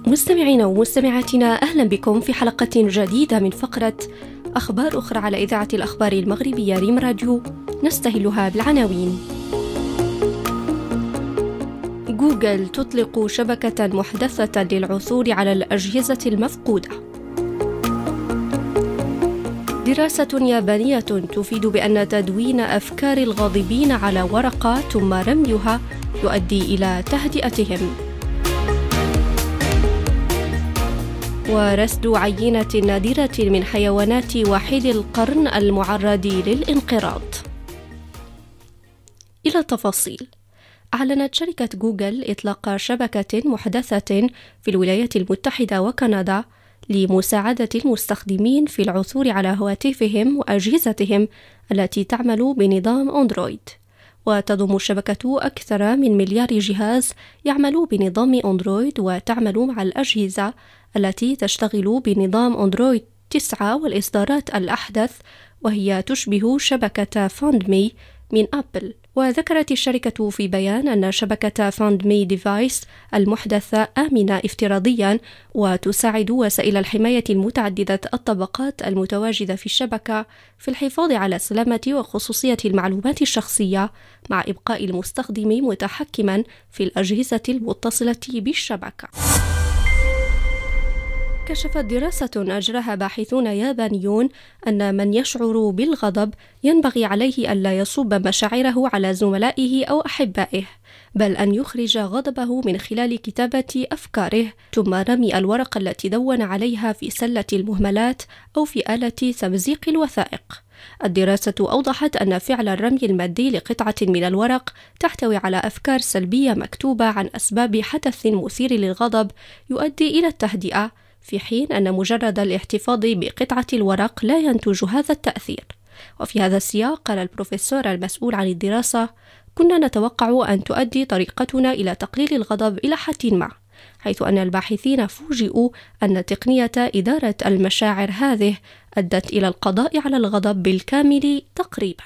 مستمعينا ومستمعاتنا، أهلا بكم في حلقة جديدة من فقرة أخبار أخرى على إذاعة الأخبار المغربية ريم راديو، نستهلها بالعناوين. جوجل تطلق شبكة محدثة للعثور على الأجهزة المفقودة. دراسة يابانية تفيد بأن تدوين أفكار الغاضبين على ورقة ثم رميها يؤدي إلى تهدئتهم. ورصد عينة نادرة من حيوانات وحيد القرن المعرض للانقراض. إلى التفاصيل. أعلنت شركة جوجل إطلاق شبكة محدثة في الولايات المتحدة وكندا لمساعدة المستخدمين في العثور على هواتفهم وأجهزتهم التي تعمل بنظام أندرويد. وتضم الشبكة أكثر من مليار جهاز يعمل بنظام أندرويد وتعمل مع الأجهزة التي تشتغل بنظام أندرويد 9 والإصدارات الأحدث، وهي تشبه شبكة فاند مي من أبل. وذكرت الشركة في بيان أن شبكة فاند مي ديفايس المحدثة آمنة افتراضيا وتساعد وسائل الحماية المتعددة الطبقات المتواجدة في الشبكة في الحفاظ على سلامة وخصوصية المعلومات الشخصية، مع إبقاء المستخدم متحكما في الأجهزة المتصلة بالشبكة. كشفت دراسة أجراها باحثون يابانيون أن من يشعر بالغضب ينبغي عليه ألا يصب مشاعره على زملائه أو أحبائه، بل أن يخرج غضبه من خلال كتابة أفكاره ثم رمي الورقة التي دون عليها في سلة المهملات أو في آلة تمزيق الوثائق. الدراسة أوضحت أن فعل الرمي المادي لقطعة من الورق تحتوي على أفكار سلبية مكتوبة عن أسباب حدث مثير للغضب يؤدي إلى التهدئة، في حين أن مجرد الاحتفاظ بقطعة الورق لا ينتج هذا التأثير. وفي هذا السياق قال البروفيسور المسؤول عن الدراسة: كنا نتوقع أن تؤدي طريقتنا إلى تقليل الغضب إلى حد ما، حيث أن الباحثين فوجئوا أن تقنية إدارة المشاعر هذه أدت إلى القضاء على الغضب بالكامل تقريبا.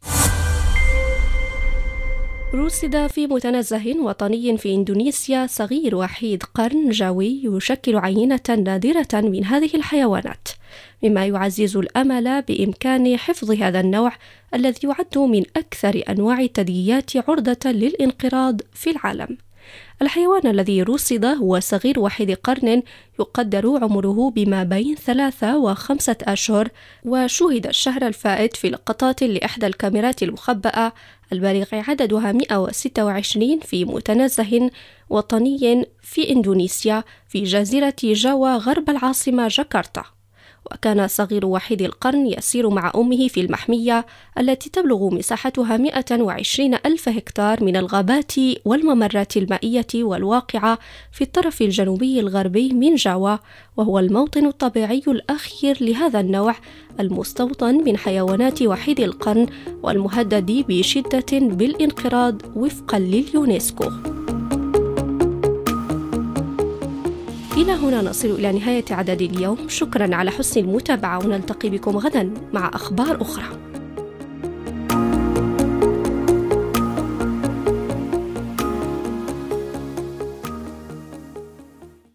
رصد في متنزه وطني في إندونيسيا صغير وحيد قرن جوي يشكل عينة نادرة من هذه الحيوانات، مما يعزز الأمل بإمكان حفظ هذا النوع الذي يعد من أكثر أنواع الثدييات عرضة للانقراض في العالم. الحيوان الذي رصد هو صغير وحيد قرن يقدر عمره بما بين 3 و5 أشهر، وشوهد الشهر الفائت في لقطات لإحدى الكاميرات المخبأة البالغ عددها 126 في متنزه وطني في إندونيسيا في جزيرة جاوا غرب العاصمة جاكرتا. وكان صغير وحيد القرن يسير مع أمه في المحمية التي تبلغ مساحتها 120,000 هكتار من الغابات والممرات المائية والواقعة في الطرف الجنوبي الغربي من جاوا، وهو الموطن الطبيعي الأخير لهذا النوع المستوطن من حيوانات وحيد القرن والمهدد بشدة بالانقراض وفقا لليونسكو. إلى هنا نصل إلى نهاية عدد اليوم. شكرا على حسن المتابعة، ونلتقي بكم غدا مع أخبار أخرى.